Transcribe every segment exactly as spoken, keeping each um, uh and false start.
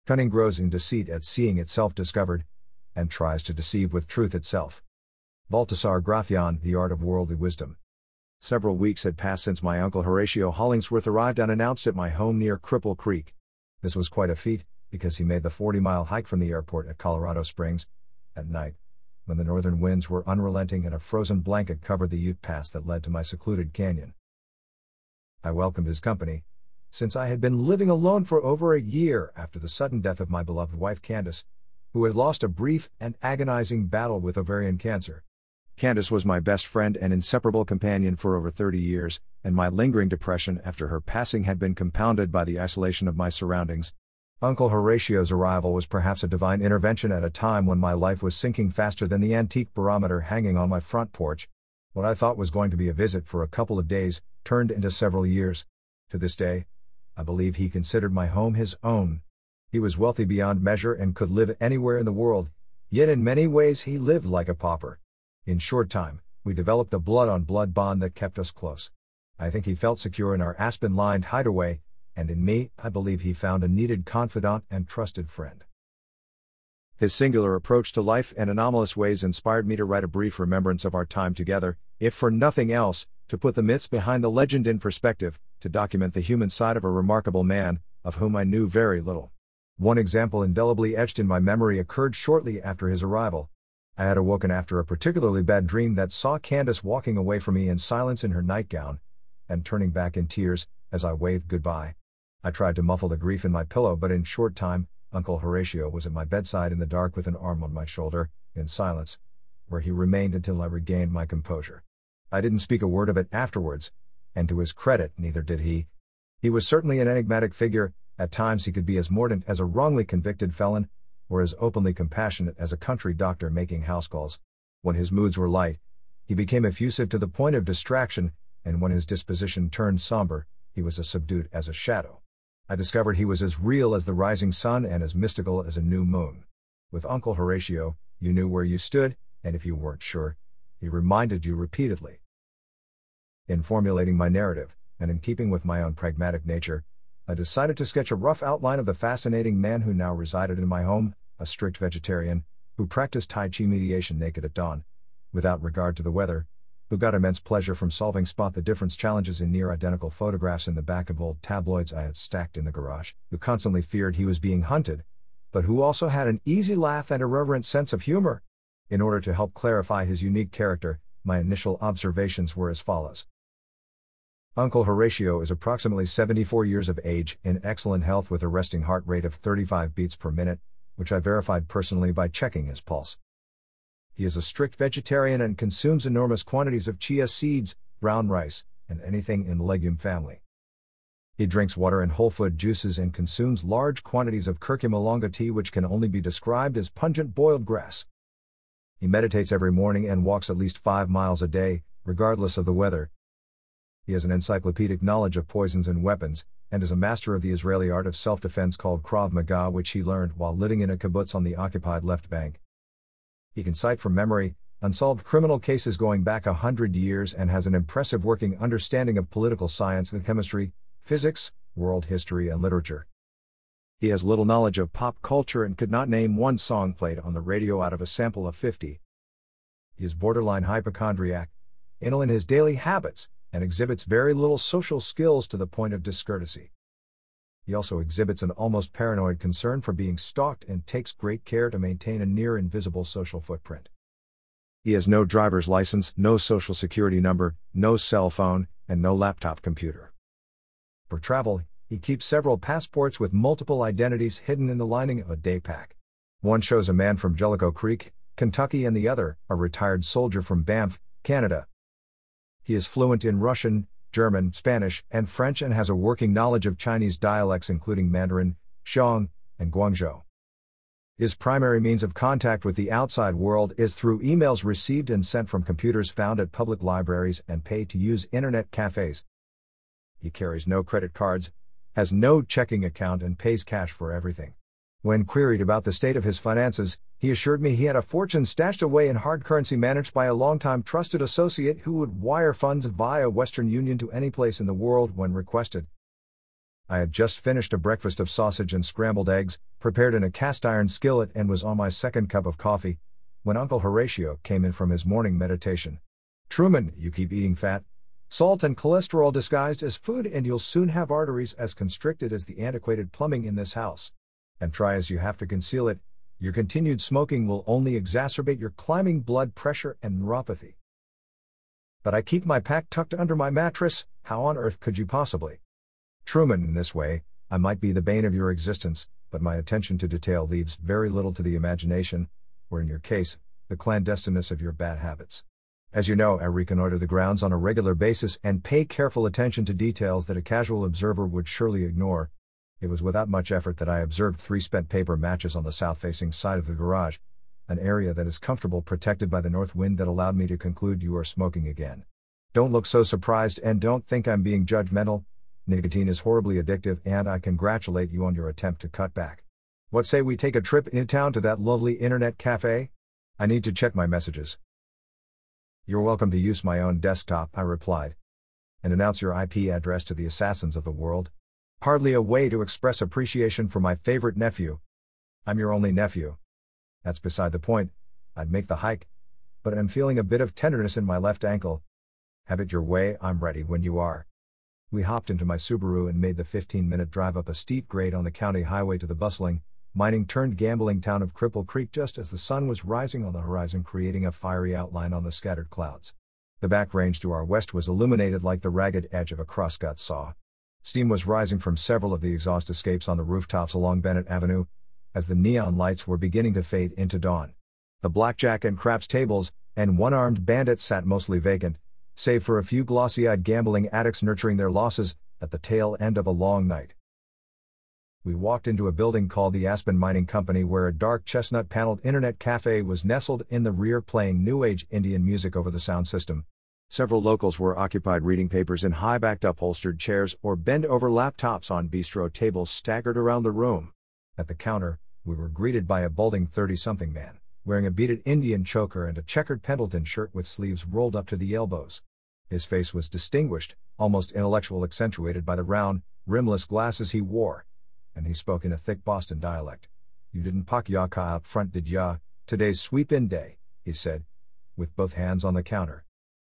Cunning grows in deceit at seeing itself discovered, and tries to deceive with truth itself. Baltasar Gracian, The Art of Worldly Wisdom. Several weeks had passed since my uncle Horatio Hollingsworth arrived unannounced at my home near Cripple Creek. This was quite a feat, because he made the forty-mile hike from the airport at Colorado Springs, at night, when the northern winds were unrelenting and a frozen blanket covered the Ute Pass that led to my secluded canyon. I welcomed his company, since I had been living alone for over a year after the sudden death of my beloved wife Candace, who had lost a brief and agonizing battle with ovarian cancer. Candace was my best friend and inseparable companion for over thirty years, and my lingering depression after her passing had been compounded by the isolation of my surroundings. Uncle Horatio's arrival was perhaps a divine intervention at a time when my life was sinking faster than the antique barometer hanging on my front porch. What I thought was going to be a visit for a couple of days turned into several years. To this day, I believe he considered my home his own. He was wealthy beyond measure and could live anywhere in the world, yet in many ways he lived like a pauper. In short time, we developed a blood-on-blood bond that kept us close. I think he felt secure in our aspen-lined hideaway, and in me, I believe he found a needed confidant and trusted friend. His singular approach to life and anomalous ways inspired me to write a brief remembrance of our time together, if for nothing else, to put the myths behind the legend in perspective, to document the human side of a remarkable man, of whom I knew very little. One example indelibly etched in my memory occurred shortly after his arrival. I had awoken after a particularly bad dream that saw Candace walking away from me in silence in her nightgown, and turning back in tears, as I waved goodbye. I tried to muffle the grief in my pillow, but in short time, Uncle Horatio was at my bedside in the dark with an arm on my shoulder, in silence, where he remained until I regained my composure. I didn't speak a word of it afterwards, and to his credit, neither did he. He was certainly an enigmatic figure. At times he could be as mordant as a wrongly convicted felon, or as openly compassionate as a country doctor making house calls. When his moods were light, he became effusive to the point of distraction, and when his disposition turned somber, he was as subdued as a shadow. I discovered he was as real as the rising sun and as mystical as a new moon. With Uncle Horatio, you knew where you stood, and if you weren't sure, he reminded you repeatedly. In formulating my narrative, and in keeping with my own pragmatic nature, I decided to sketch a rough outline of the fascinating man who now resided in my home, a strict vegetarian, who practiced Tai Chi meditation naked at dawn, without regard to the weather, who got immense pleasure from solving spot-the-difference challenges in near-identical photographs in the back of old tabloids I had stacked in the garage, who constantly feared he was being hunted, but who also had an easy laugh and irreverent sense of humor. In order to help clarify his unique character, my initial observations were as follows. Uncle Horatio is approximately seventy-four years of age, in excellent health with a resting heart rate of thirty-five beats per minute, which I verified personally by checking his pulse. He is a strict vegetarian and consumes enormous quantities of chia seeds, brown rice, and anything in the legume family. He drinks water and whole food juices and consumes large quantities of curcuma longa tea, which can only be described as pungent boiled grass. He meditates every morning and walks at least five miles a day, regardless of the weather. He has an encyclopedic knowledge of poisons and weapons, and is a master of the Israeli art of self-defense called Krav Maga, which he learned while living in a kibbutz on the occupied left bank. He can cite from memory unsolved criminal cases going back a hundred years and has an impressive working understanding of political science and chemistry, physics, world history and literature. He has little knowledge of pop culture and could not name one song played on the radio out of a sample of fifty. He is borderline hypochondriac, anal in his daily habits, and exhibits very little social skills to the point of discourtesy. He also exhibits an almost paranoid concern for being stalked and takes great care to maintain a near-invisible social footprint. He has no driver's license, no social security number, no cell phone, and no laptop computer. For travel, he keeps several passports with multiple identities hidden in the lining of a day pack. One shows a man from Jellicoe Creek, Kentucky, and the other, a retired soldier from Banff, Canada. He is fluent in Russian, German, Spanish, and French and has a working knowledge of Chinese dialects including Mandarin, Zhong, and Guangzhou. His primary means of contact with the outside world is through emails received and sent from computers found at public libraries and paid to use internet cafes. He carries no credit cards, has no checking account and pays cash for everything. When queried about the state of his finances, he assured me he had a fortune stashed away in hard currency managed by a longtime trusted associate who would wire funds via Western Union to any place in the world when requested. I had just finished a breakfast of sausage and scrambled eggs, prepared in a cast-iron skillet, and was on my second cup of coffee, when Uncle Horatio came in from his morning meditation. "Truman, you keep eating fat, salt and cholesterol disguised as food, and you'll soon have arteries as constricted as the antiquated plumbing in this house. And try as you have to conceal it, your continued smoking will only exacerbate your climbing blood pressure and neuropathy." "But I keep my pack tucked under my mattress, how on earth could you possibly?" "Truman, in this way, I might be the bane of your existence, but my attention to detail leaves very little to the imagination, or in your case, the clandestineness of your bad habits. As you know, I reconnoiter the grounds on a regular basis and pay careful attention to details that a casual observer would surely ignore. It was without much effort that I observed three spent paper matches on the south-facing side of the garage, an area that is comfortable protected by the north wind that allowed me to conclude you are smoking again. Don't look so surprised and don't think I'm being judgmental. Nicotine is horribly addictive and I congratulate you on your attempt to cut back. What say we take a trip in town to that lovely internet cafe? I need to check my messages." "You're welcome to use my own desktop," I replied. "And announce your I P address to the assassins of the world. Hardly a way to express appreciation for my favorite nephew. I'm your only nephew. That's beside the point. I'd make the hike, but I'm feeling a bit of tenderness in my left ankle. Have it your way, I'm ready when you are." We hopped into my Subaru and made the fifteen-minute drive up a steep grade on the county highway to the bustling, mining-turned-gambling town of Cripple Creek just as the sun was rising on the horizon, creating a fiery outline on the scattered clouds. The back range to our west was illuminated like the ragged edge of a crosscut saw. Steam was rising from several of the exhaust escapes on the rooftops along Bennett Avenue, as the neon lights were beginning to fade into dawn. The blackjack and craps tables and one-armed bandits sat mostly vacant, save for a few glossy-eyed gambling addicts nurturing their losses at the tail end of a long night. We walked into a building called the Aspen Mining Company, where a dark chestnut-paneled internet cafe was nestled in the rear, playing New Age Indian music over the sound system. Several locals were occupied reading papers in high-backed upholstered chairs or bent-over laptops on bistro tables staggered around the room. At the counter, we were greeted by a balding thirty-something man, wearing a beaded Indian choker and a checkered Pendleton shirt with sleeves rolled up to the elbows. His face was distinguished, almost intellectual, accentuated by the round, rimless glasses he wore, and he spoke in a thick Boston dialect. "You didn't park ya car out front, did ya? Today's sweep-in day," he said, with both hands on the counter.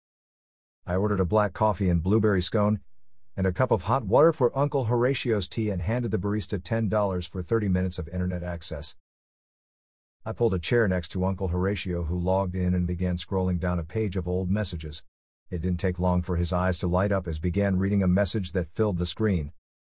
I ordered a black coffee and blueberry scone, and a cup of hot water for Uncle Horatio's tea, and handed the barista ten dollars for thirty minutes of internet access. I pulled a chair next to Uncle Horatio, who logged in and began scrolling down a page of old messages. It didn't take long for his eyes to light up as began reading a message that filled the screen.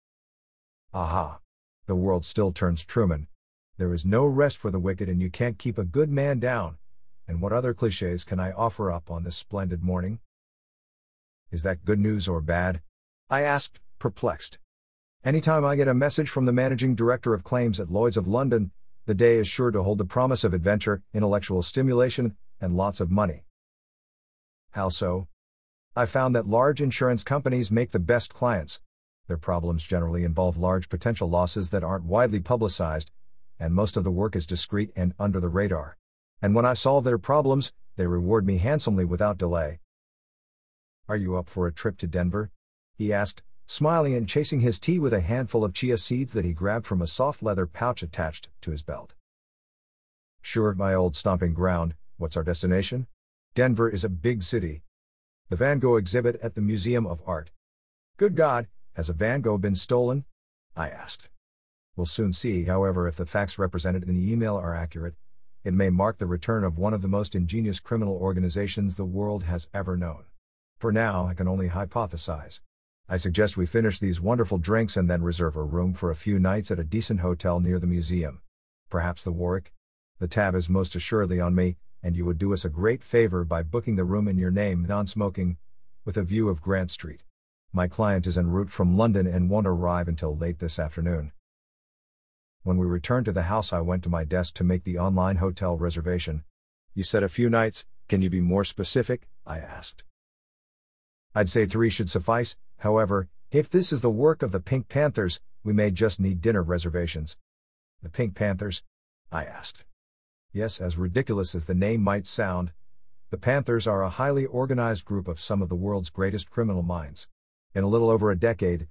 "Aha! The world still turns, Truman. There is no rest for the wicked, and you can't keep a good man down. And what other cliches can I offer up on this splendid morning?" "Is that good news or bad?" I asked, perplexed. "Anytime I get a message from the managing director of claims at Lloyd's of London, the day is sure to hold the promise of adventure, intellectual stimulation, and lots of money." "How so?" "I found that large insurance companies make the best clients. Their problems generally involve large potential losses that aren't widely publicized, and most of the work is discreet and under the radar. And when I solve their problems, they reward me handsomely without delay." "Are you up for a trip to Denver?" he asked, smiling and chasing his tea with a handful of chia seeds that he grabbed from a soft leather pouch attached to his belt. "Sure, my old stomping ground. What's our destination?" "Denver is a big city. The Van Gogh exhibit at the Museum of Art." "Good God, has a Van Gogh been stolen?" I asked. "We'll soon see. However, if the facts represented in the email are accurate, it may mark the return of one of the most ingenious criminal organizations the world has ever known. For now, I can only hypothesize. I suggest we finish these wonderful drinks and then reserve a room for a few nights at a decent hotel near the museum. Perhaps the Warwick? The tab is most assuredly on me, and you would do us a great favor by booking the room in your name, non-smoking, with a view of Grant Street. My client is en route from London and won't arrive until late this afternoon." When we returned to the house, I went to my desk to make the online hotel reservation. "You said a few nights, can you be more specific?" I asked. "I'd say three should suffice. However, if this is the work of the Pink Panthers, we may just need dinner reservations." "The Pink Panthers?" I asked. "Yes, as ridiculous as the name might sound, the Panthers are a highly organized group of some of the world's greatest criminal minds. In a little over a decade,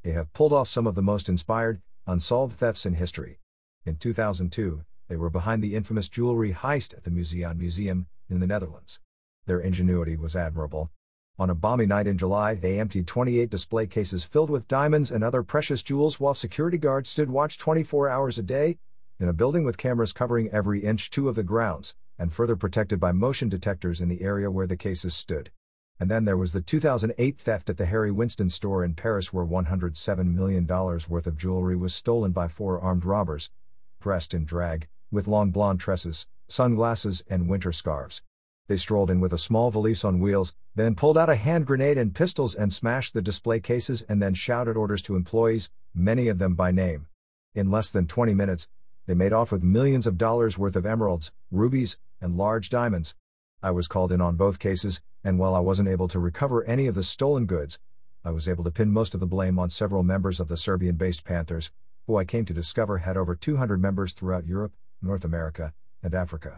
They have pulled off some of the most inspired, unsolved thefts in history. In two thousand two, they were behind the infamous jewelry heist at the Museum Museum in the Netherlands. Their ingenuity was admirable. On a balmy night in July, they emptied twenty-eight display cases filled with diamonds and other precious jewels while security guards stood watch twenty-four hours a day, in a building with cameras covering every inch two of the grounds, and further protected by motion detectors in the area where the cases stood. And then there was the two thousand eight theft at the Harry Winston store in Paris, where one hundred seven million dollars worth of jewelry was stolen by four armed robbers, dressed in drag, with long blonde tresses, sunglasses, and winter scarves. They strolled in with a small valise on wheels, then pulled out a hand grenade and pistols and smashed the display cases and then shouted orders to employees, many of them by name. In less than twenty minutes, they made off with millions of dollars worth of emeralds, rubies, and large diamonds. I was called in on both cases, and while I wasn't able to recover any of the stolen goods, I was able to pin most of the blame on several members of the Serbian-based Panthers, who I came to discover had over two hundred members throughout Europe, North America, and Africa.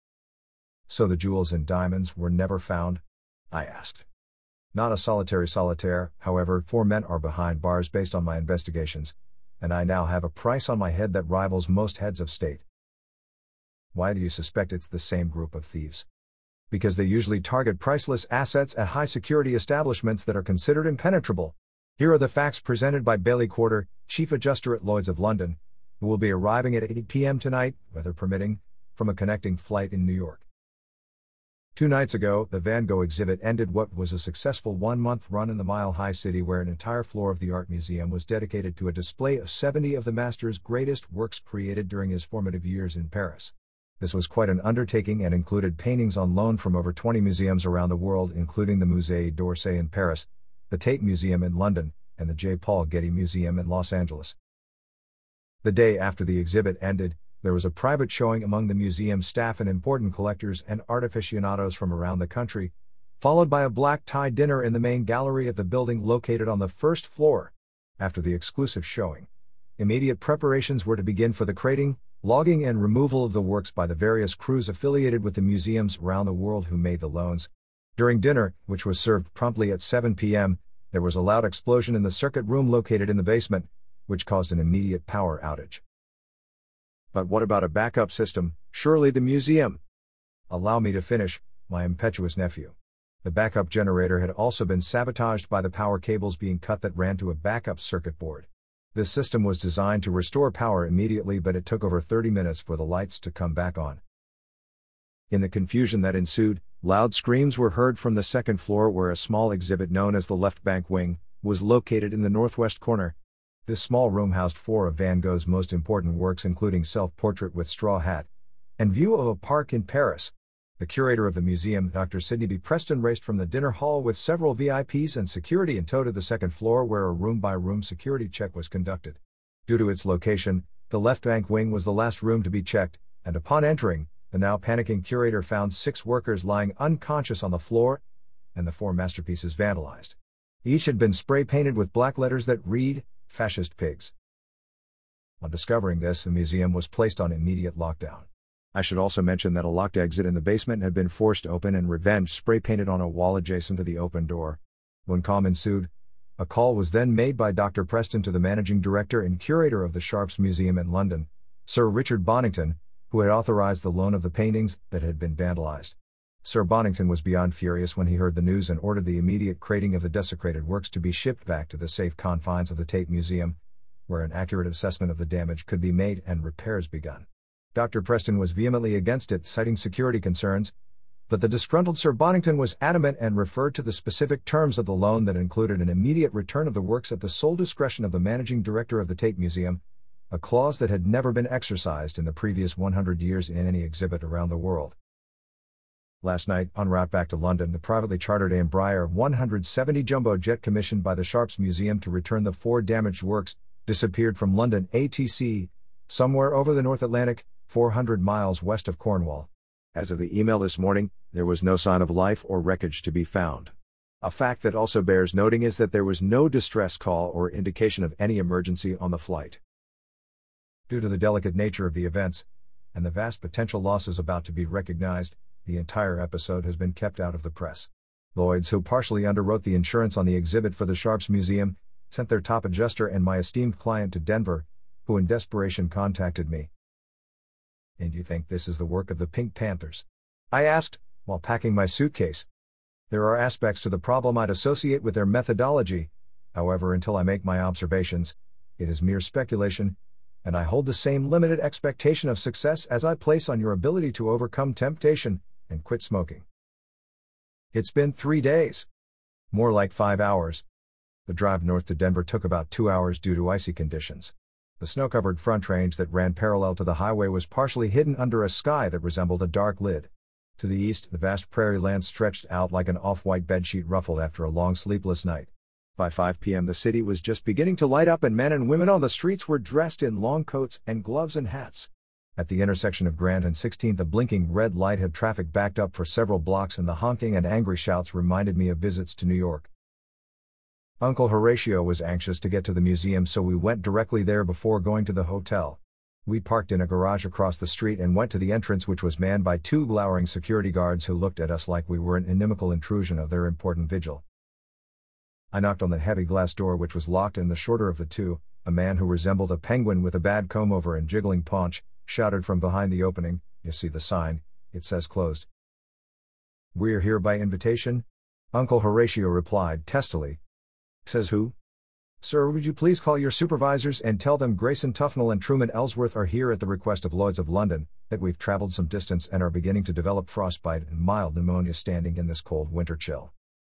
So the jewels and diamonds were never found? I asked. Not a solitary solitaire, however, four men are behind bars based on my investigations, and I now have a price on my head that rivals most heads of state. Why do you suspect it's the same group of thieves? Because they usually target priceless assets at high-security establishments that are considered impenetrable. Here are the facts presented by Bailey Quarter, Chief Adjuster at Lloyd's of London, who will be arriving at eight p.m. tonight, weather permitting, from a connecting flight in New York. Two nights ago, the Van Gogh exhibit ended what was a successful one-month run in the Mile High City, where an entire floor of the art museum was dedicated to a display of seventy of the master's greatest works created during his formative years in Paris. This was quite an undertaking and included paintings on loan from over twenty museums around the world, including the Musée d'Orsay in Paris, the Tate Museum in London, and the J. Paul Getty Museum in Los Angeles. The day after the exhibit ended, there was a private showing among the museum staff and important collectors and art aficionados from around the country, followed by a black-tie dinner in the main gallery of the building located on the first floor. After the exclusive showing, immediate preparations were to begin for the crating, logging and removal of the works by the various crews affiliated with the museums around the world who made the loans. During dinner, which was served promptly at seven p.m., there was a loud explosion in the circuit room located in the basement, which caused an immediate power outage. But what about a backup system? Surely the museum. Allow me to finish, my impetuous nephew. The backup generator had also been sabotaged by the power cables being cut that ran to a backup circuit board. This system was designed to restore power immediately, but it took over thirty minutes for the lights to come back on. In the confusion that ensued, loud screams were heard from the second floor, where a small exhibit known as the Left Bank Wing was located in the northwest corner. This small room housed four of Van Gogh's most important works, including Self-Portrait with Straw Hat and View of a Park in Paris. The curator of the museum, Doctor Sidney B. Preston, raced from the dinner hall with several V I Ps and security and towed to the second floor, where a room-by-room security check was conducted. Due to its location, the Left Bank Wing was the last room to be checked, and upon entering, the now panicking curator found six workers lying unconscious on the floor, and the four masterpieces vandalized. Each had been spray-painted with black letters that read, "Fascist Pigs." On discovering this, the museum was placed on immediate lockdown. I should also mention that a locked exit in the basement had been forced open and revenge spray-painted on a wall adjacent to the open door. When calm ensued, a call was then made by Doctor Preston to the managing director and curator of the Sharps Museum in London, Sir Richard Bonington, who had authorized the loan of the paintings that had been vandalized. Sir Bonington was beyond furious when he heard the news and ordered the immediate crating of the desecrated works to be shipped back to the safe confines of the Tate Museum, where an accurate assessment of the damage could be made and repairs begun. Doctor Preston was vehemently against it, citing security concerns, but the disgruntled Sir Bonington was adamant and referred to the specific terms of the loan that included an immediate return of the works at the sole discretion of the managing director of the Tate Museum, a clause that had never been exercised in the previous one hundred years in any exhibit around the world. Last night, en route back to London, the privately chartered Embraer one seventy jumbo jet commissioned by the Sharps Museum to return the four damaged works disappeared from London A T C, somewhere over the North Atlantic, four hundred miles west of Cornwall. As of the email this morning, there was no sign of life or wreckage to be found. A fact that also bears noting is that there was no distress call or indication of any emergency on the flight. Due to the delicate nature of the events, and the vast potential losses about to be recognized, the entire episode has been kept out of the press. Lloyd's, who partially underwrote the insurance on the exhibit for the Sharps Museum, sent their top adjuster and my esteemed client to Denver, who in desperation contacted me. And you think this is the work of the Pink Panthers? I asked, while packing my suitcase. There are aspects to the problem I'd associate with their methodology, however, until I make my observations, it is mere speculation, and I hold the same limited expectation of success as I place on your ability to overcome temptation and quit smoking. It's been three days. More like five hours. The drive north to Denver took about two hours due to icy conditions. The snow-covered front range that ran parallel to the highway was partially hidden under a sky that resembled a dark lid. To the east, the vast prairie land stretched out like an off-white bedsheet ruffled after a long sleepless night. By five p.m. the city was just beginning to light up and men and women on the streets were dressed in long coats and gloves and hats. At the intersection of Grant and sixteenth a blinking red light had traffic backed up for several blocks and the honking and angry shouts reminded me of visits to New York. Uncle Horatio was anxious to get to the museum, so we went directly there before going to the hotel. We parked in a garage across the street and went to the entrance, which was manned by two glowering security guards who looked at us like we were an inimical intrusion of their important vigil. I knocked on the heavy glass door, which was locked, and the shorter of the two, a man who resembled a penguin with a bad comb-over and jiggling paunch, shouted from behind the opening, "You see the sign, it says closed." "We're here by invitation," Uncle Horatio replied testily. "Says who?" "Sir, would you please call your supervisors and tell them Grayson Tufnell and Truman Ellsworth are here at the request of Lloyd's of London, that we've traveled some distance and are beginning to develop frostbite and mild pneumonia standing in this cold winter chill."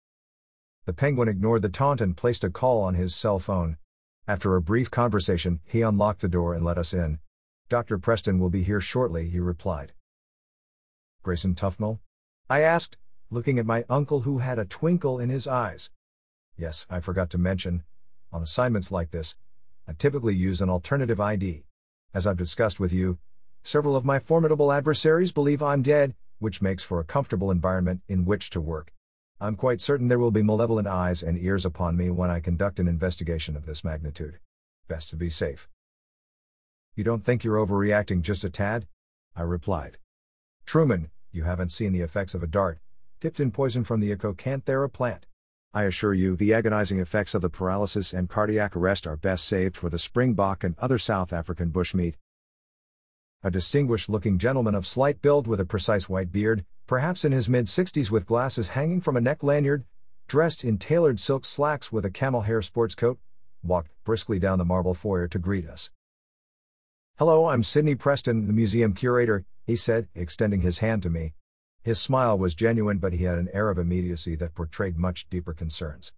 The penguin ignored the taunt and placed a call on his cell phone. After a brief conversation, he unlocked the door and let us in. "Doctor Preston will be here shortly," he replied. "Grayson Tufnell?" I asked, looking at my uncle, who had a twinkle in his eyes. "Yes, I forgot to mention, on assignments like this, I typically use an alternative I D. As I've discussed with you, several of my formidable adversaries believe I'm dead, which makes for a comfortable environment in which to work. I'm quite certain there will be malevolent eyes and ears upon me when I conduct an investigation of this magnitude. Best to be safe." "You don't think you're overreacting just a tad?" I replied. "Truman, you haven't seen the effects of a dart, dipped in poison from the Acanthera plant. I assure you the agonizing effects of the paralysis and cardiac arrest are best saved for the springbok and other South African bushmeat." A distinguished-looking gentleman of slight build with a precise white beard, perhaps in his mid-sixties with glasses hanging from a neck lanyard, dressed in tailored silk slacks with a camel hair sports coat, walked briskly down the marble foyer to greet us. "Hello, I'm Sidney Preston, the museum curator," he said, extending his hand to me. His smile was genuine, but he had an air of immediacy that portrayed much deeper concerns.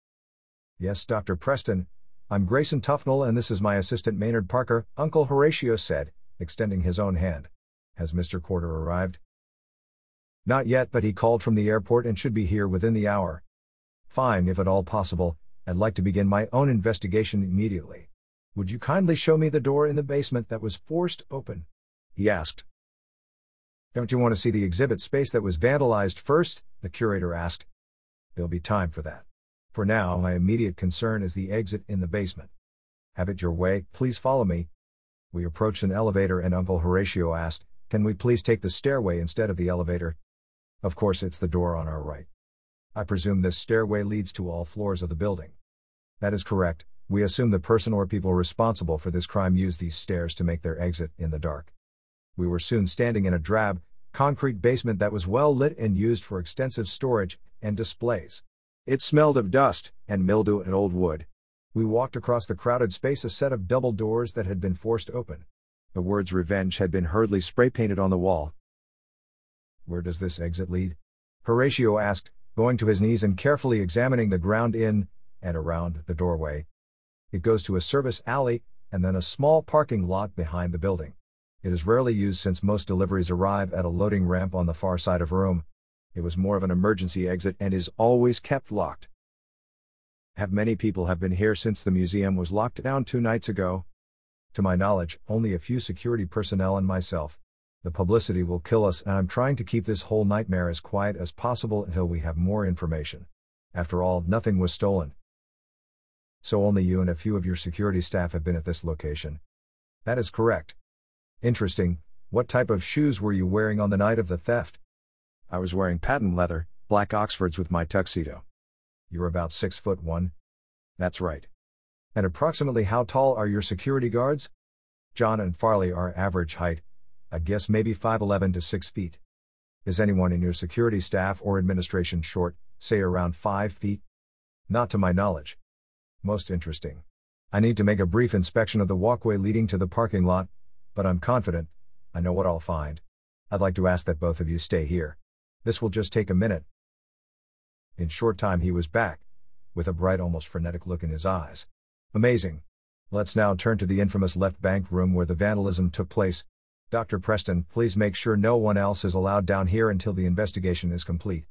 "Yes, Doctor Preston, I'm Grayson Tufnell and this is my assistant Maynard Parker," Uncle Horatio said, extending his own hand. "Has Mister Corder arrived?" "Not yet, but he called from the airport and should be here within the hour." "Fine, if at all possible, I'd like to begin my own investigation immediately. Would you kindly show me the door in the basement that was forced open?" he asked. "Don't you want to see the exhibit space that was vandalized first?" the curator asked. "There'll be time for that. For now, my immediate concern is the exit in the basement." "Have it your way, please follow me." We approached an elevator and Uncle Horatio asked, "Can we please take the stairway instead of the elevator?" "Of course, it's the door on our right." "I presume this stairway leads to all floors of the building." "That is correct. We assume the person or people responsible for this crime used these stairs to make their exit in the dark." We were soon standing in a drab, concrete basement that was well lit and used for extensive storage and displays. It smelled of dust and mildew and old wood. We walked across the crowded space, a set of double doors that had been forced open. The words "Revenge" had been hurriedly spray-painted on the wall. "Where does this exit lead?" Horatio asked, going to his knees and carefully examining the ground in and around the doorway. "It goes to a service alley, and then a small parking lot behind the building. It is rarely used since most deliveries arrive at a loading ramp on the far side of room. It was more of an emergency exit and is always kept locked." "Have many people have been here since the museum was locked down two nights ago?" "To my knowledge, only a few security personnel and myself. The publicity will kill us, and I'm trying to keep this whole nightmare as quiet as possible until we have more information. After all, nothing was stolen." "So only you and a few of your security staff have been at this location?" "That is correct." "Interesting. What type of shoes were you wearing on the night of the theft?" "I was wearing patent leather, black Oxfords with my tuxedo." "You're about six foot one?" "That's right." And approximately how tall are your security guards? John and Farley are average height. I guess maybe five eleven to six feet. Is anyone in your security staff or administration short, say around five feet? Not to my knowledge. Most interesting. I need to make a brief inspection of the walkway leading to the parking lot, but I'm confident I know what I'll find. I'd like to ask that both of you stay here. This will just take a minute. In short time he was back, with a bright, almost frenetic look in his eyes. Amazing. Let's now turn to the infamous left bank room where the vandalism took place. Doctor Preston, please make sure no one else is allowed down here until the investigation is complete.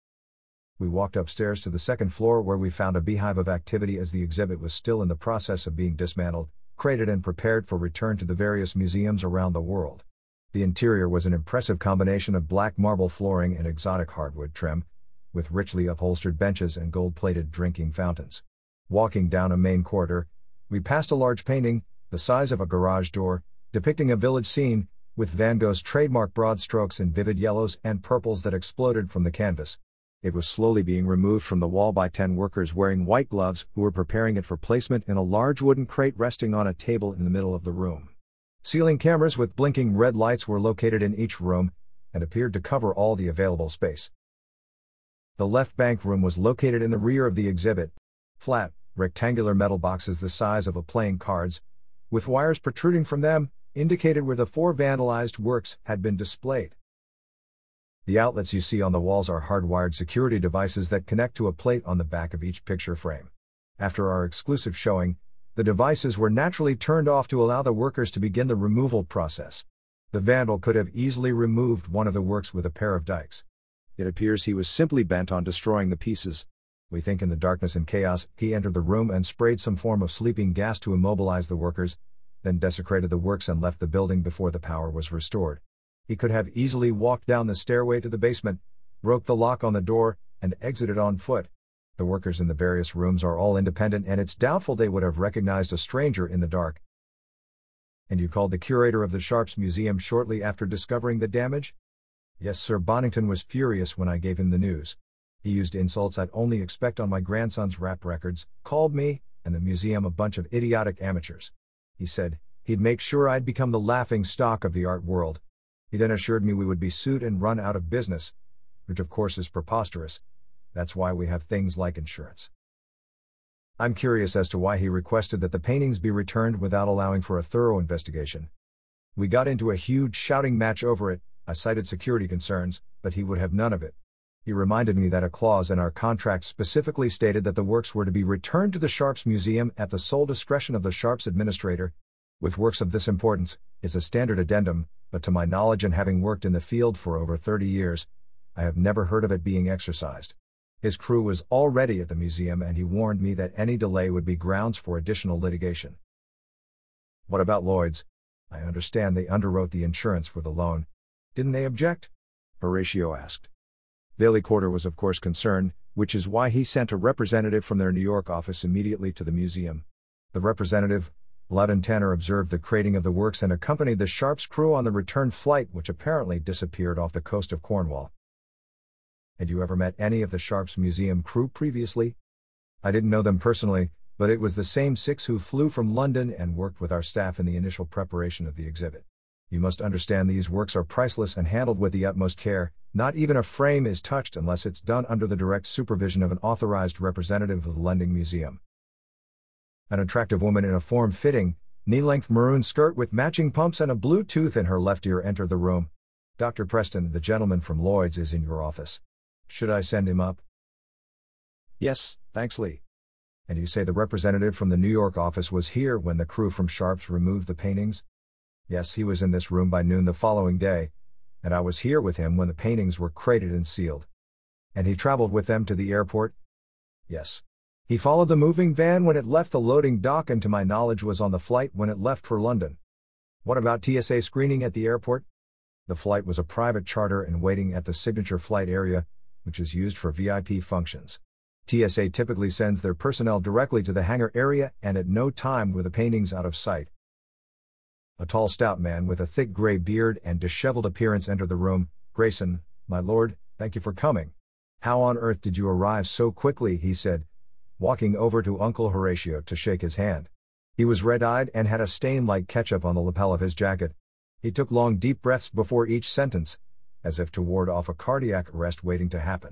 We walked upstairs to the second floor where we found a beehive of activity as the exhibit was still in the process of being dismantled, crated and prepared for return to the various museums around the world. The interior was an impressive combination of black marble flooring and exotic hardwood trim, with richly upholstered benches and gold-plated drinking fountains. Walking down a main corridor, we passed a large painting, the size of a garage door, depicting a village scene, with Van Gogh's trademark broad strokes in vivid yellows and purples that exploded from the canvas. It was slowly being removed from the wall by ten workers wearing white gloves who were preparing it for placement in a large wooden crate resting on a table in the middle of the room. Ceiling cameras with blinking red lights were located in each room, and appeared to cover all the available space. The left bank room was located in the rear of the exhibit. Flat, rectangular metal boxes the size of a playing cards, with wires protruding from them, indicated where the four vandalized works had been displayed. The outlets you see on the walls are hardwired security devices that connect to a plate on the back of each picture frame. After our exclusive showing, the devices were naturally turned off to allow the workers to begin the removal process. The vandal could have easily removed one of the works with a pair of dikes. It appears he was simply bent on destroying the pieces. We think in the darkness and chaos, he entered the room and sprayed some form of sleeping gas to immobilize the workers, then desecrated the works and left the building before the power was restored. He could have easily walked down the stairway to the basement, broke the lock on the door, and exited on foot. The workers in the various rooms are all independent and it's doubtful they would have recognized a stranger in the dark. And you called the curator of the Sharps Museum shortly after discovering the damage? Yes, Sir Bonington was furious when I gave him the news. He used insults I'd only expect on my grandson's rap records, called me, and the museum a bunch of idiotic amateurs. He said he'd make sure I'd become the laughing stock of the art world. He then assured me we would be sued and run out of business, which of course is preposterous. That's why we have things like insurance. I'm curious as to why he requested that the paintings be returned without allowing for a thorough investigation. We got into a huge shouting match over it. I cited security concerns, but he would have none of it. He reminded me that a clause in our contract specifically stated that the works were to be returned to the Sharps Museum at the sole discretion of the Sharps administrator. With works of this importance, it's a standard addendum, but to my knowledge and having worked in the field for over thirty years, I have never heard of it being exercised. His crew was already at the museum and he warned me that any delay would be grounds for additional litigation. What about Lloyd's? I understand they underwrote the insurance for the loan. Didn't they object? Horatio asked. Bailey Corder was of course concerned, which is why he sent a representative from their New York office immediately to the museum. The representative, Loudon Tanner, observed the crating of the works and accompanied the Sharps crew on the return flight, which apparently disappeared off the coast of Cornwall. Had you ever met any of the Sharps Museum crew previously? I didn't know them personally, but it was the same six who flew from London and worked with our staff in the initial preparation of the exhibit. You must understand these works are priceless and handled with the utmost care. Not even a frame is touched unless it's done under the direct supervision of an authorized representative of the lending museum. An attractive woman in a form-fitting, knee-length maroon skirt with matching pumps and a blue tooth in her left ear entered the room. Doctor Preston, the gentleman from Lloyd's is in your office. Should I send him up? Yes, thanks, Lee. And you say the representative from the New York office was here when the crew from Sharps removed the paintings? Yes, he was in this room by noon the following day, and I was here with him when the paintings were crated and sealed. And he traveled with them to the airport? Yes. He followed the moving van when it left the loading dock and to my knowledge was on the flight when it left for London. What about T S A screening at the airport? The flight was a private charter and waiting at the signature flight area, which is used for V I P functions. T S A typically sends their personnel directly to the hangar area and at no time were the paintings out of sight. A tall stout man with a thick gray beard and disheveled appearance entered the room. Grayson, my lord, thank you for coming. How on earth did you arrive so quickly, he said, walking over to Uncle Horatio to shake his hand. He was red-eyed and had a stain like ketchup on the lapel of his jacket. He took long deep breaths before each sentence, as if to ward off a cardiac arrest waiting to happen.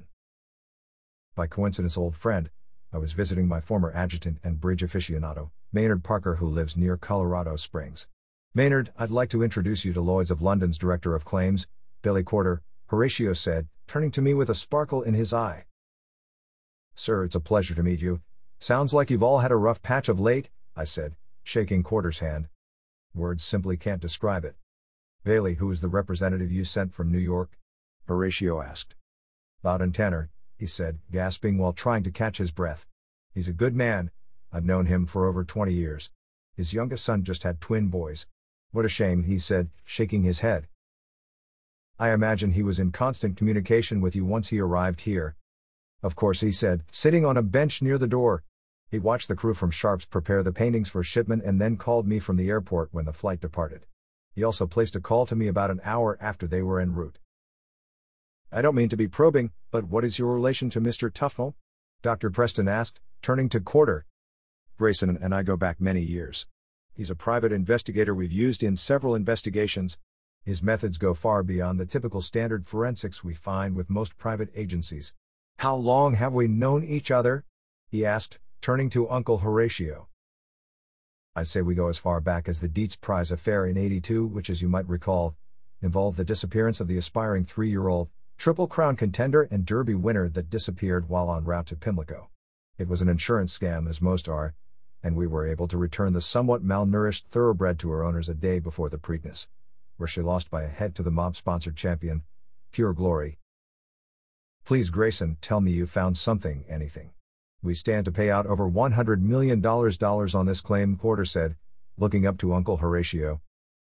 By coincidence, old friend, I was visiting my former adjutant and bridge aficionado, Maynard Parker, who lives near Colorado Springs. Maynard, I'd like to introduce you to Lloyd's of London's Director of Claims, Billy Corder, Horatio said, turning to me with a sparkle in his eye. Sir, it's a pleasure to meet you. Sounds like you've all had a rough patch of late, I said, shaking Corder's hand. Words simply can't describe it. Bailey, who is the representative you sent from New York? Horatio asked. Loudon Tanner, he said, gasping while trying to catch his breath. He's a good man. I've known him for over twenty years. His youngest son just had twin boys. What a shame, he said, shaking his head. I imagine he was in constant communication with you once he arrived here. Of course, he said, sitting on a bench near the door. He watched the crew from Sharps prepare the paintings for shipment and then called me from the airport when the flight departed. He also placed a call to me about an hour after they were en route. I don't mean to be probing, but what is your relation to Mister Tufnell? Doctor Preston asked, turning to Corder. Grayson and I go back many years. He's a private investigator we've used in several investigations. His methods go far beyond the typical standard forensics we find with most private agencies. How long have we known each other? He asked, turning to Uncle Horatio. I say we go as far back as the Dietz Prize affair in eighty-two, which, as you might recall, involved the disappearance of the aspiring three-year-old, Triple Crown contender and Derby winner that disappeared while en route to Pimlico. It was an insurance scam, as most are, and we were able to return the somewhat malnourished thoroughbred to her owners a day before the Preakness, where she lost by a head to the mob-sponsored champion, Pure Glory. Please, Grayson, tell me you found something, anything. We stand to pay out over one hundred million dollars on this claim, Corder said, looking up to Uncle Horatio.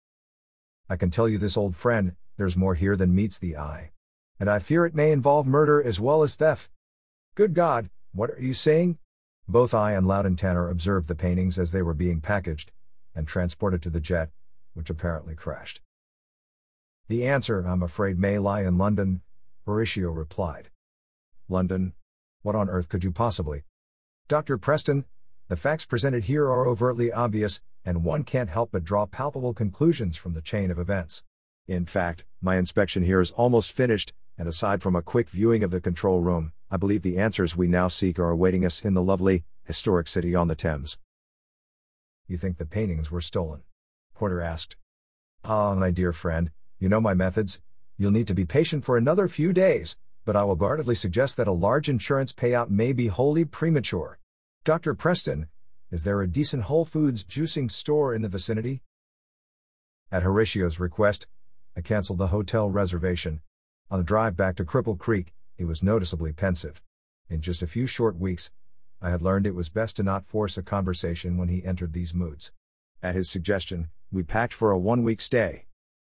I can tell you this, old friend, there's more here than meets the eye. And I fear it may involve murder as well as theft. Good God, what are you saying? Both I and Loudon Tanner observed the paintings as they were being packaged and transported to the jet, which apparently crashed. The answer, I'm afraid, may lie in London, Horatio replied. London? What on earth could you possibly? Doctor Preston, the facts presented here are overtly obvious, and one can't help but draw palpable conclusions from the chain of events. In fact, my inspection here is almost finished, and aside from a quick viewing of the control room, I believe the answers we now seek are awaiting us in the lovely, historic city on the Thames. You think the paintings were stolen? Corder asked. Ah, my dear friend, you know my methods. You'll need to be patient for another few days, but I will guardedly suggest that a large insurance payout may be wholly premature. Doctor Preston, is there a decent Whole Foods juicing store in the vicinity? At Horatio's request, I canceled the hotel reservation. On the drive back to Cripple Creek, he was noticeably pensive. In just a few short weeks, I had learned it was best to not force a conversation when he entered these moods. At his suggestion, we packed for a one-week stay.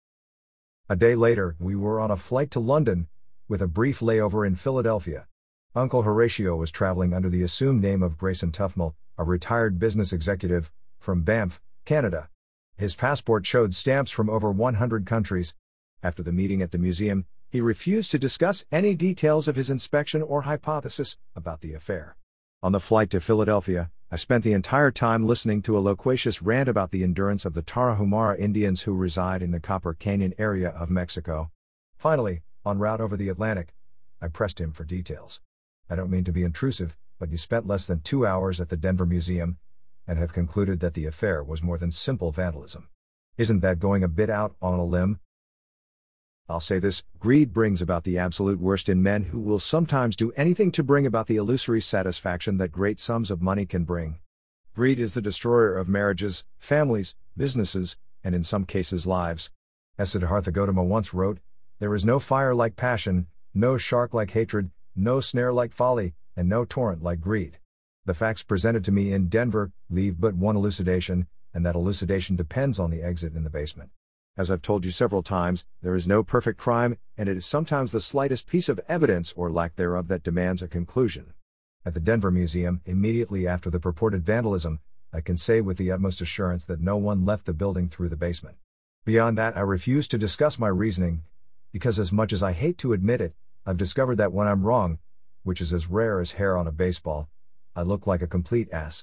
A day later, we were on a flight to London, with a brief layover in Philadelphia. Uncle Horatio was traveling under the assumed name of Grayson Tufnell, a retired business executive, from Banff, Canada. His passport showed stamps from over one hundred countries. After the meeting at the museum, he refused to discuss any details of his inspection or hypothesis about the affair. On the flight to Philadelphia, I spent the entire time listening to a loquacious rant about the endurance of the Tarahumara Indians who reside in the Copper Canyon area of Mexico. Finally, en route over the Atlantic, I pressed him for details. I don't mean to be intrusive, but you spent less than two hours at the Denver Museum, and have concluded that the affair was more than simple vandalism. Isn't that going a bit out on a limb? I'll say this, greed brings about the absolute worst in men who will sometimes do anything to bring about the illusory satisfaction that great sums of money can bring. Greed is the destroyer of marriages, families, businesses, and in some cases lives. As Siddhartha Gautama once wrote, there is no fire like passion, no shark like hatred, no snare like folly, and no torrent like greed. The facts presented to me in Denver leave but one elucidation, and that elucidation depends on the exit in the basement. As I've told you several times, there is no perfect crime, and it is sometimes the slightest piece of evidence or lack thereof that demands a conclusion. At the Denver Museum, immediately after the purported vandalism, I can say with the utmost assurance that no one left the building through the basement. Beyond that, I refuse to discuss my reasoning, because as much as I hate to admit it, I've discovered that when I'm wrong, which is as rare as hair on a baseball, I looked like a complete ass.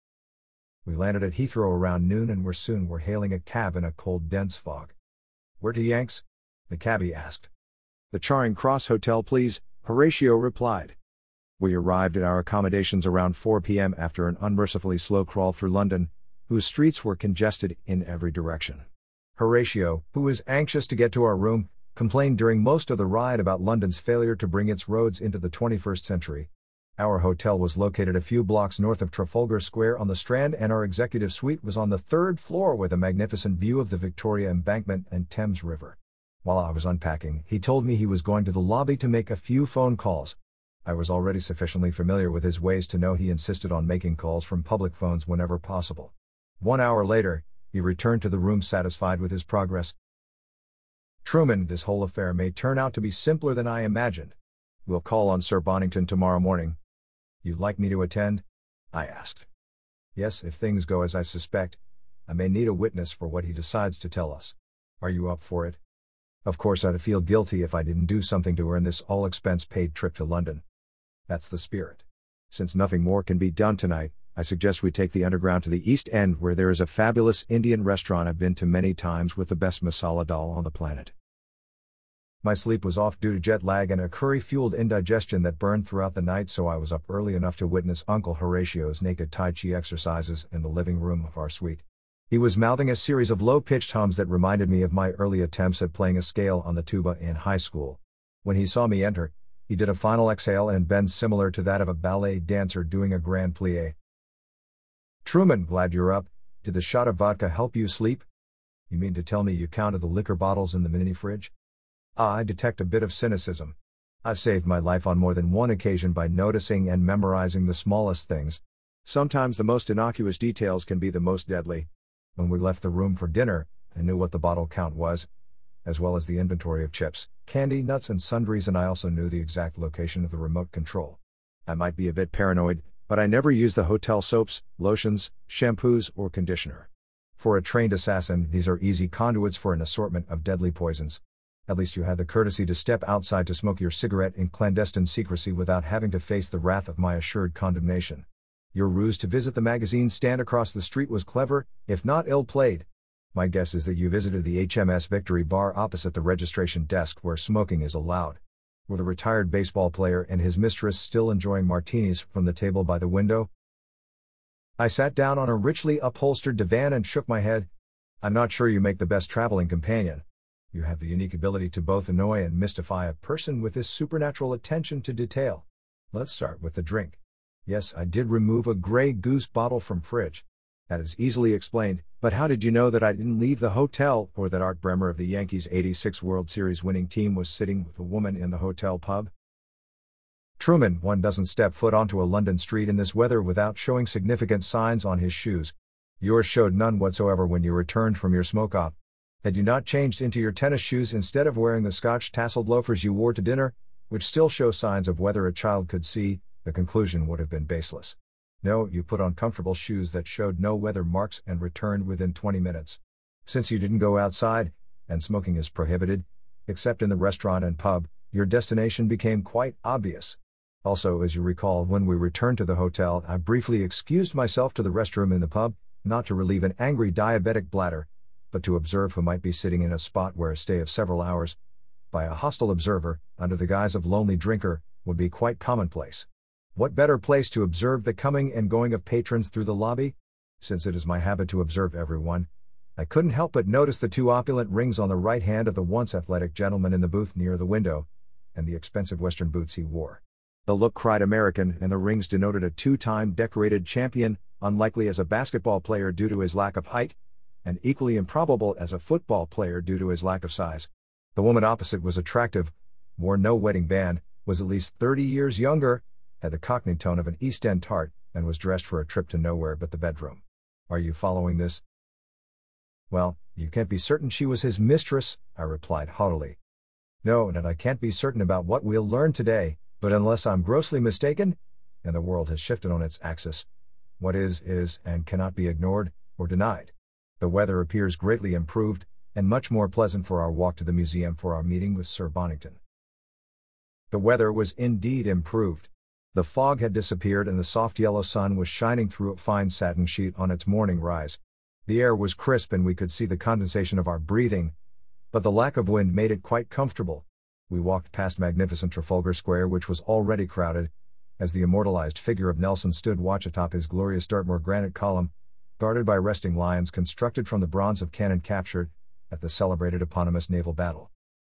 We landed at Heathrow around noon and were soon were hailing a cab in a cold, dense fog. "Where to, Yanks?" the cabbie asked. "The Charing Cross Hotel, please," Horatio replied. We arrived at our accommodations around four p.m. after an unmercifully slow crawl through London, whose streets were congested in every direction. Horatio, who was anxious to get to our room, complained during most of the ride about London's failure to bring its roads into the twenty-first century. Our hotel was located a few blocks north of Trafalgar Square on the Strand, and our executive suite was on the third floor with a magnificent view of the Victoria Embankment and Thames River. While I was unpacking, he told me he was going to the lobby to make a few phone calls. I was already sufficiently familiar with his ways to know he insisted on making calls from public phones whenever possible. One hour later, he returned to the room satisfied with his progress. "Truman, this whole affair may turn out to be simpler than I imagined. We'll call on Sir Bonington tomorrow morning." "You'd like me to attend?" I asked. "Yes, if things go as I suspect, I may need a witness for what he decides to tell us. Are you up for it?" Of course I'd feel guilty if I didn't do something to earn this all-expense-paid trip to London. That's the spirit. Since nothing more can be done tonight, I suggest we take the Underground to the East End, where there is a fabulous Indian restaurant I've been to many times with the best masala dal on the planet. My sleep was off due to jet lag and a curry-fueled indigestion that burned throughout the night, so I was up early enough to witness Uncle Horatio's naked Tai Chi exercises in the living room of our suite. He was mouthing a series of low-pitched hums that reminded me of my early attempts at playing a scale on the tuba in high school. When he saw me enter, he did a final exhale and bend similar to that of a ballet dancer doing a grand plie. "Truman, glad you're up. Did the shot of vodka help you sleep? You mean to tell me you counted the liquor bottles in the mini fridge?" Ah, I detect a bit of cynicism. I've saved my life on more than one occasion by noticing and memorizing the smallest things. Sometimes the most innocuous details can be the most deadly. When we left the room for dinner, I knew what the bottle count was, as well as the inventory of chips, candy, nuts and sundries, and I also knew the exact location of the remote control. I might be a bit paranoid, but I never use the hotel soaps, lotions, shampoos, or conditioner. For a trained assassin, these are easy conduits for an assortment of deadly poisons. At least you had the courtesy to step outside to smoke your cigarette in clandestine secrecy without having to face the wrath of my assured condemnation. Your ruse to visit the magazine stand across the street was clever, if not ill-played. My guess is that you visited the H M S Victory bar opposite the registration desk where smoking is allowed. Were the retired baseball player and his mistress still enjoying martinis from the table by the window? I sat down on a richly upholstered divan and shook my head. I'm not sure you make the best traveling companion. You have the unique ability to both annoy and mystify a person with this supernatural attention to detail. Let's start with the drink. Yes, I did remove a Grey Goose bottle from fridge. That is easily explained, but how did you know that I didn't leave the hotel, or that Art Bremer of the Yankees' eighty-six World Series winning team was sitting with a woman in the hotel pub? Truman, one doesn't step foot onto a London street in this weather without showing significant signs on his shoes. Yours showed none whatsoever when you returned from your smoke-op. Had you not changed into your tennis shoes instead of wearing the Scotch tasseled loafers you wore to dinner, which still show signs of weather a child could see, the conclusion would have been baseless. No, you put on comfortable shoes that showed no weather marks and returned within twenty minutes. Since you didn't go outside, and smoking is prohibited, except in the restaurant and pub, your destination became quite obvious. Also, as you recall, when we returned to the hotel, I briefly excused myself to the restroom in the pub, not to relieve an angry diabetic bladder, but to observe who might be sitting in a spot where a stay of several hours, by a hostile observer, under the guise of lonely drinker, would be quite commonplace. What better place to observe the coming and going of patrons through the lobby? Since it is my habit to observe everyone, I couldn't help but notice the two opulent rings on the right hand of the once athletic gentleman in the booth near the window, and the expensive western boots he wore. The look cried American, and the rings denoted a two-time decorated champion, unlikely as a basketball player due to his lack of height, and equally improbable as a football player due to his lack of size. The woman opposite was attractive, wore no wedding band, was at least thirty years younger, had the cockney tone of an East End tart, and was dressed for a trip to nowhere but the bedroom. Are you following this? Well, you can't be certain she was his mistress, I replied haughtily. No, and I can't be certain about what we'll learn today, but unless I'm grossly mistaken, and the world has shifted on its axis, what is, is, and cannot be ignored, or denied. The weather appears greatly improved, and much more pleasant for our walk to the museum for our meeting with Sir Bonington. The weather was indeed improved. The fog had disappeared and the soft yellow sun was shining through a fine satin sheet on its morning rise. The air was crisp and we could see the condensation of our breathing, but the lack of wind made it quite comfortable. We walked past magnificent Trafalgar Square, which was already crowded, as the immortalized figure of Nelson stood watch atop his glorious Dartmoor granite column, guarded by resting lions constructed from the bronze of cannon captured at the celebrated eponymous naval battle.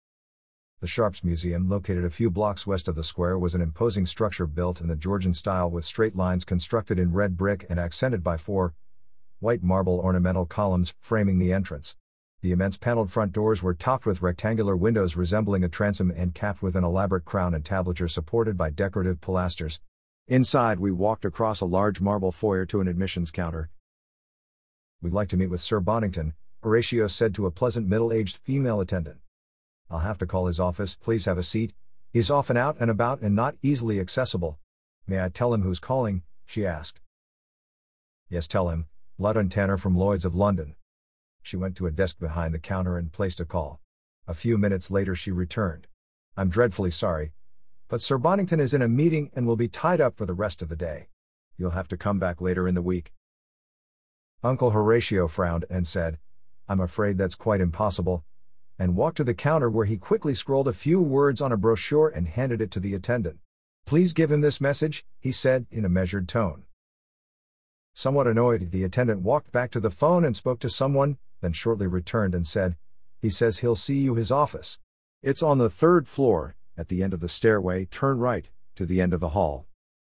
The Sharps Museum, located a few blocks west of the square, was an imposing structure built in the Georgian style with straight lines constructed in red brick and accented by four white marble ornamental columns framing the entrance. The immense paneled front doors were topped with rectangular windows resembling a transom and capped with an elaborate crown and tablature supported by decorative pilasters. Inside, we walked across a large marble foyer to an admissions counter. "We'd like to meet with Sir Bonington," Horatio said to a pleasant middle-aged female attendant. "I'll have to call his office. Please have a seat. He's often out and about and not easily accessible." "May I tell him who's calling?" she asked. "Yes, tell him. Loudon Tanner from Lloyd's of London." She went to a desk behind the counter and placed a call. A few minutes later she returned. "I'm dreadfully sorry, but Sir Bonington is in a meeting and will be tied up for the rest of the day. You'll have to come back later in the week." Uncle Horatio frowned and said, "I'm afraid that's quite impossible," and walked to the counter where he quickly scrolled a few words on a brochure and handed it to the attendant. "Please give him this message," he said in a measured tone. Somewhat annoyed, the attendant walked back to the phone and spoke to someone, then shortly returned and said, "He says he'll see you his office. It's on the third floor, at the end of the stairway, turn right, to the end of the hall."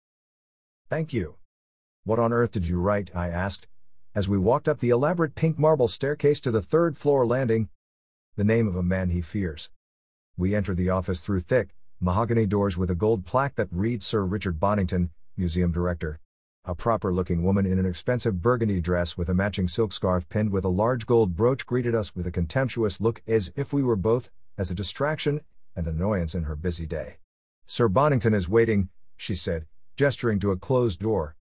"Thank you." "What on earth did you write?" I asked, as we walked up the elaborate pink marble staircase to the third floor landing. "The name of a man he fears." We entered the office through thick, mahogany doors with a gold plaque that reads Sir Richard Bonington, Museum Director. A proper-looking woman in an expensive burgundy dress with a matching silk scarf pinned with a large gold brooch greeted us with a contemptuous look as if we were both as a distraction and annoyance in her busy day. "Sir Bonington is waiting," she said, gesturing to a closed door.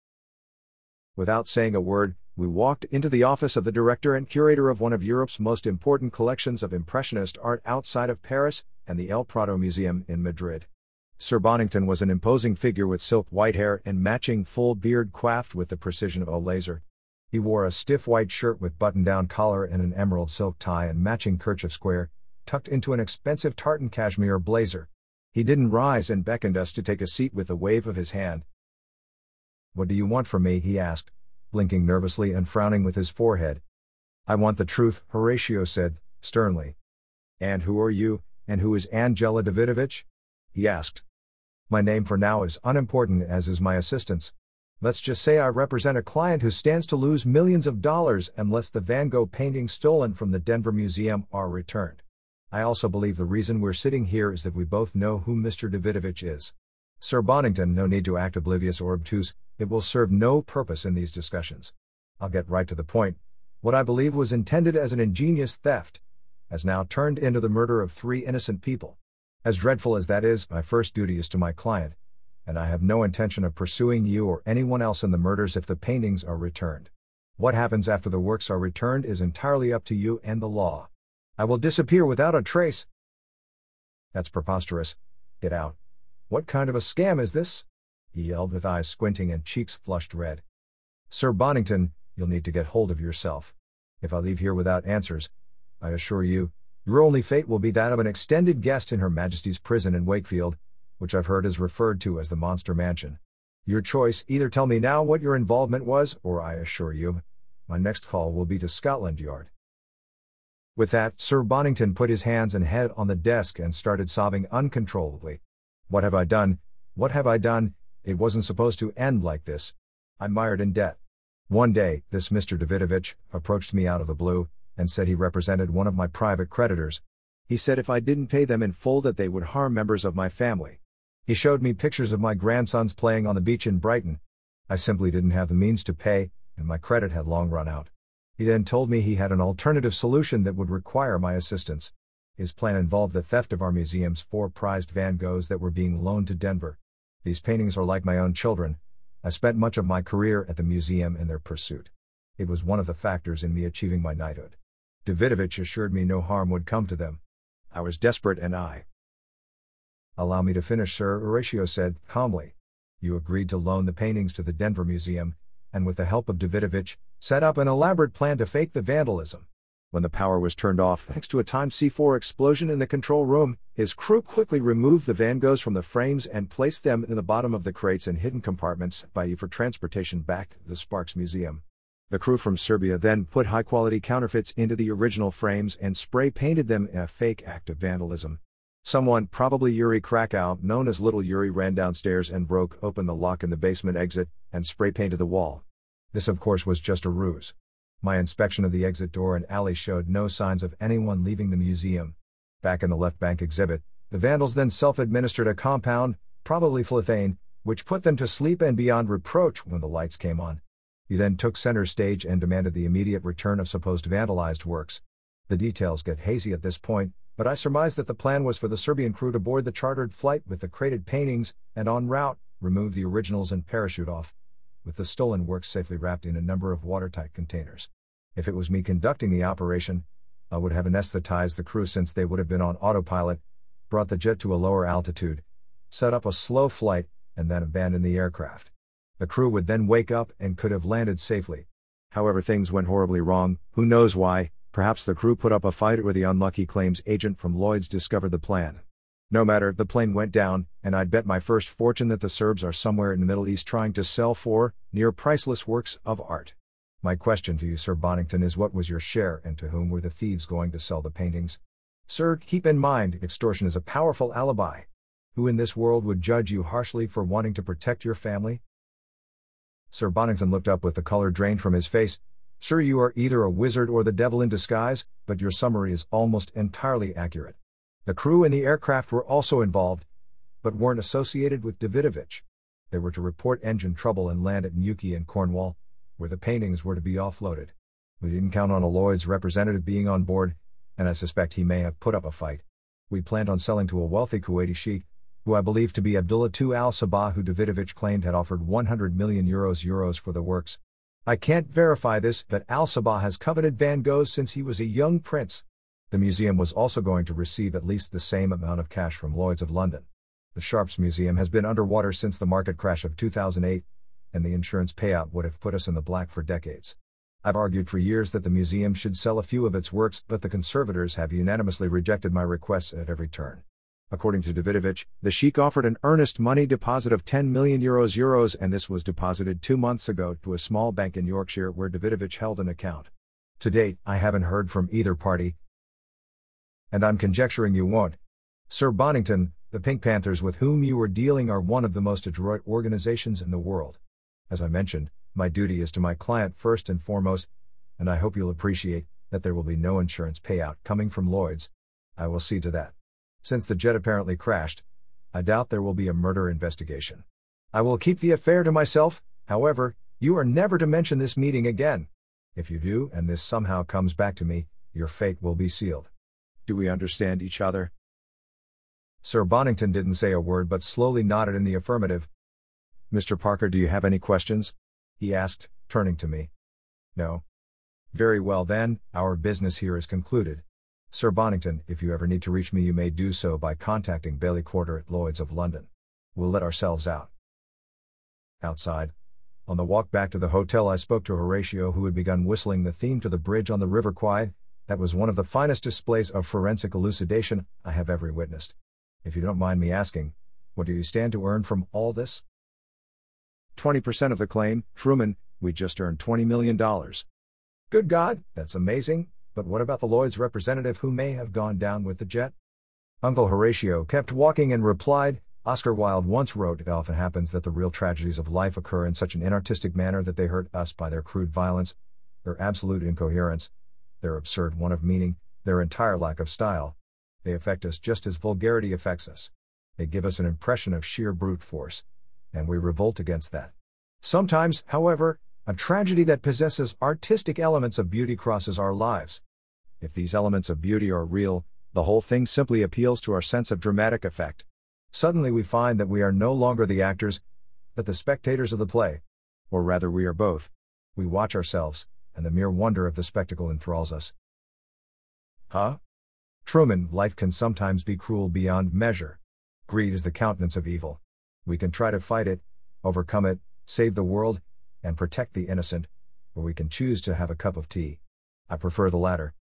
Without saying a word, we walked into the office of the director and curator of one of Europe's most important collections of Impressionist art outside of Paris and the El Prado Museum in Madrid. Sir Bonington was an imposing figure with silk white hair and matching full beard coiffed with the precision of a laser. He wore a stiff white shirt with button-down collar and an emerald silk tie and matching kerchief square, tucked into an expensive tartan cashmere blazer. He didn't rise and beckoned us to take a seat with a wave of his hand. "What do you want from me?" he asked, blinking nervously and frowning with his forehead. "I want the truth," Horatio said, sternly. "And who are you, and who is Angela Davidovich?" he asked. "My name for now is unimportant, as is my assistance. Let's just say I represent a client who stands to lose millions of dollars unless the Van Gogh paintings stolen from the Denver Museum are returned. I also believe the reason we're sitting here is that we both know who Mister Davidovich is. Sir Bonington, no need to act oblivious or obtuse, it will serve no purpose in these discussions. I'll get right to the point. What I believe was intended as an ingenious theft has now turned into the murder of three innocent people. As dreadful as that is, my first duty is to my client, and I have no intention of pursuing you or anyone else in the murders if the paintings are returned. What happens after the works are returned is entirely up to you and the law. I will disappear without a trace." "That's preposterous. Get out. What kind of a scam is this?" he yelled with eyes squinting and cheeks flushed red. "Sir Bonington, you'll need to get hold of yourself. If I leave here without answers, I assure you, your only fate will be that of an extended guest in Her Majesty's prison in Wakefield, which I've heard is referred to as the Monster Mansion. Your choice, either tell me now what your involvement was, or I assure you, my next call will be to Scotland Yard." With that, Sir Bonington put his hands and head on the desk and started sobbing uncontrollably. "What have I done? What have I done? It wasn't supposed to end like this. I'm mired in debt." One day, this Mister Davidovich approached me out of the blue, and said he represented one of my private creditors. He said if I didn't pay them in full that they would harm members of my family. He showed me pictures of my grandsons playing on the beach in Brighton. I simply didn't have the means to pay, and my credit had long run out. He then told me he had an alternative solution that would require my assistance. His plan involved the theft of our museum's four prized Van Goghs that were being loaned to Denver. These paintings are like my own children. I spent much of my career at the museum in their pursuit. It was one of the factors in me achieving my knighthood. Davidovich assured me no harm would come to them. I was desperate and I... "Allow me to finish, sir," Horatio said, calmly. You agreed to loan the paintings to the Denver Museum, and with the help of Davidovich, set up an elaborate plan to fake the vandalism. When the power was turned off thanks to a timed C four explosion in the control room, his crew quickly removed the Van Goghs from the frames and placed them in the bottom of the crates and hidden compartments by you for transportation back to the Sparks Museum. The crew from Serbia then put high-quality counterfeits into the original frames and spray-painted them in a fake act of vandalism. Someone, probably Yuri Krakow, known as Little Yuri, ran downstairs and broke open the lock in the basement exit and spray-painted the wall. This, of course, was just a ruse. My inspection of the exit door and alley showed no signs of anyone leaving the museum. Back in the left bank exhibit, the vandals then self-administered a compound, probably flithane, which put them to sleep and beyond reproach when the lights came on. You then took center stage and demanded the immediate return of supposed vandalized works. The details get hazy at this point, but I surmise that the plan was for the Serbian crew to board the chartered flight with the crated paintings, and en route, remove the originals and parachute off, with the stolen works safely wrapped in a number of watertight containers. If it was me conducting the operation, I would have anesthetized the crew since they would have been on autopilot, brought the jet to a lower altitude, set up a slow flight, and then abandoned the aircraft. The crew would then wake up and could have landed safely. However, things went horribly wrong, who knows why. Perhaps the crew put up a fight or the unlucky claims agent from Lloyd's discovered the plan. No matter, the plane went down, and I'd bet my first fortune that the Serbs are somewhere in the Middle East trying to sell for near priceless works of art. My question to you, Sir Bonington, is what was your share and to whom were the thieves going to sell the paintings? Sir, keep in mind, extortion is a powerful alibi. Who in this world would judge you harshly for wanting to protect your family? Sir Bonington looked up with the color drained from his face. Sir, you are either a wizard or the devil in disguise, but your summary is almost entirely accurate. The crew and the aircraft were also involved, but weren't associated with Davidovich. They were to report engine trouble and land at Newquay in Cornwall, where the paintings were to be offloaded. We didn't count on a Lloyd's representative being on board, and I suspect he may have put up a fight. We planned on selling to a wealthy Kuwaiti sheikh, who I believe to be Abdullah the Second al-Sabah, who Davidovich claimed had offered one hundred million euros euros for the works. I can't verify this, but al-Sabah has coveted Van Goghs since he was a young prince. The museum was also going to receive at least the same amount of cash from Lloyd's of London. The Sharps Museum has been underwater since the market crash of two thousand eight, and the insurance payout would have put us in the black for decades. I've argued for years that the museum should sell a few of its works, but the conservators have unanimously rejected my requests at every turn. According to Davidovich, the sheikh offered an earnest money deposit of ten million euros euros, and this was deposited two months ago to a small bank in Yorkshire where Davidovich held an account. To date, I haven't heard from either party, and I'm conjecturing you won't. Sir Bonington, the Pink Panthers with whom you are dealing are one of the most adroit organizations in the world. As I mentioned, my duty is to my client first and foremost, and I hope you'll appreciate that there will be no insurance payout coming from Lloyd's. I will see to that. Since the jet apparently crashed, I doubt there will be a murder investigation. I will keep the affair to myself, however, you are never to mention this meeting again. If you do, and this somehow comes back to me, your fate will be sealed. Do we understand each other? Sir Bonington didn't say a word but slowly nodded in the affirmative. Mister Parker, do you have any questions? He asked, turning to me. No. Very well then, our business here is concluded. Sir Bonington, if you ever need to reach me you may do so by contacting Bailey Quarter at Lloyd's of London. We'll let ourselves out. Outside, on the walk back to the hotel, I spoke to Horatio, who had begun whistling the theme to the bridge on the River Kwai. That was one of the finest displays of forensic elucidation I have ever witnessed. If you don't mind me asking, what do you stand to earn from all this? twenty percent of the claim, Truman. We just earned twenty million dollars. Good God, that's amazing. But what about the Lloyd's representative who may have gone down with the jet? Uncle Horatio kept walking and replied, Oscar Wilde once wrote, it often happens that the real tragedies of life occur in such an inartistic manner that they hurt us by their crude violence, their absolute incoherence, their absurd want of meaning, their entire lack of style. They affect us just as vulgarity affects us. They give us an impression of sheer brute force, and we revolt against that. Sometimes, however, a tragedy that possesses artistic elements of beauty crosses our lives. If these elements of beauty are real, the whole thing simply appeals to our sense of dramatic effect. Suddenly we find that we are no longer the actors, but the spectators of the play. Or rather we are both. We watch ourselves, and the mere wonder of the spectacle enthralls us. Huh? Truman, life can sometimes be cruel beyond measure. Greed is the countenance of evil. We can try to fight it, overcome it, save the world, and protect the innocent, or we can choose to have a cup of tea. I prefer the latter.